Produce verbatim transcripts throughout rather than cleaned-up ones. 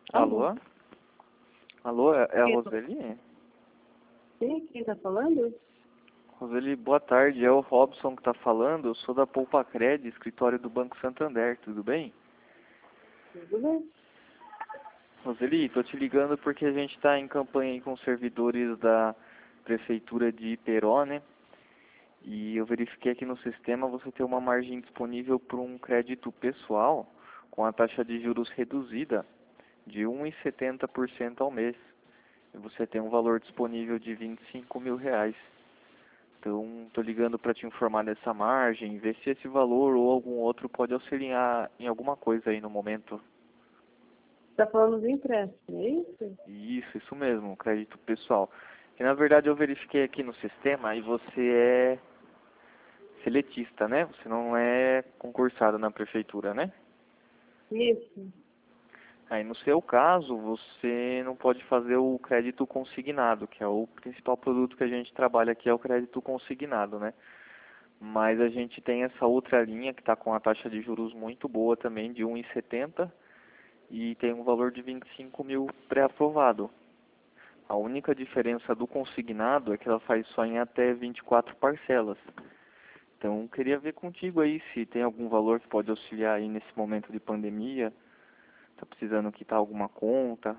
Alô? Alô? Alô, é é a Quem tá- Roseli? Sim, quem está falando? Roseli, boa tarde, é o Robson que está falando, eu sou da Poupa Cred, escritório do Banco Santander, tudo bem? Tudo bem? Roseli, estou te ligando porque a gente está em campanha aí com os servidores da Prefeitura de Iperó, né? E eu verifiquei aqui no sistema você tem uma margem disponível para um crédito pessoal com a taxa de juros reduzida de um vírgula setenta por cento ao mês. E você tem um valor disponível de vinte e cinco mil reais. Então, estou ligando para te informar dessa margem, ver se esse valor ou algum outro pode auxiliar em alguma coisa aí no momento. Está falando de empréstimo, é isso? Isso, isso mesmo, crédito pessoal. E na verdade eu verifiquei aqui no sistema e você é seletista, né? Você não é concursado na prefeitura, né? Isso. Aí no seu caso, você não pode fazer o crédito consignado, que é o principal produto que a gente trabalha aqui, é o crédito consignado, né? Mas a gente tem essa outra linha que está com a taxa de juros muito boa também, de um vírgula setenta, e tem um valor de vinte e cinco mil pré-aprovado. A única diferença do consignado é que ela faz só em até vinte e quatro parcelas. Então, queria ver contigo aí se tem algum valor que pode auxiliar aí nesse momento de pandemia. Tá precisando quitar alguma conta?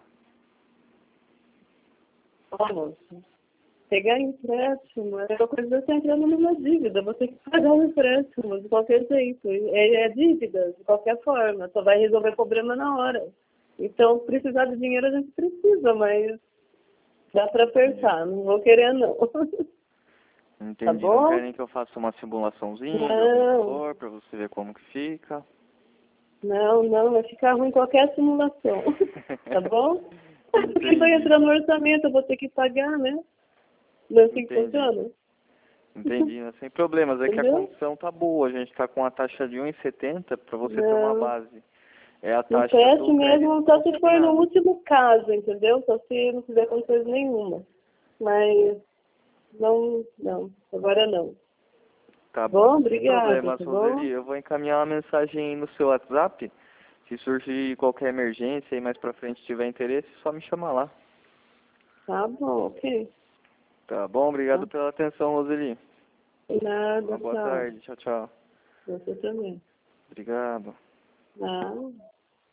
Ó, moço, pegar empréstimo é uma coisa de você entrando numa dívida. Você tem que pagar o empréstimo de qualquer jeito. É, é dívida, de qualquer forma. Só vai resolver problema na hora. Então, precisar de dinheiro a gente precisa, mas dá para apertar. Não vou querer, não. Tá Entendi. Não bom? querem que eu faça uma simulaçãozinha de algum Não. valor para você ver como que fica? Não, não, vai ficar ruim qualquer simulação. Tá bom? Porque vai Entendi. entrar no orçamento, eu vou ter que pagar, né? Não é assim que Entendi. funciona? Entendi, mas sem problemas. É que a Entendeu? condição tá boa. A gente está com a taxa de um vírgula setenta para você ter uma Não. base. É a taxa Empréstimo do crédito mesmo só se for no consignado. último caso, entendeu? Só se não fizer condições nenhuma. Mas não, não. Agora não. Tá bom. Bom, Sem obrigada, problemas, tá Roseli. bom? Eu vou encaminhar uma mensagem aí no seu WhatsApp. Se surgir qualquer emergência e mais pra frente tiver interesse, só me chamar lá. Tá bom, ok. Tá bom? Tá. Obrigado pela atenção, Roseli. Nada, Uma boa tchau. tarde. Tchau, tchau. Você também. Obrigado. Nada.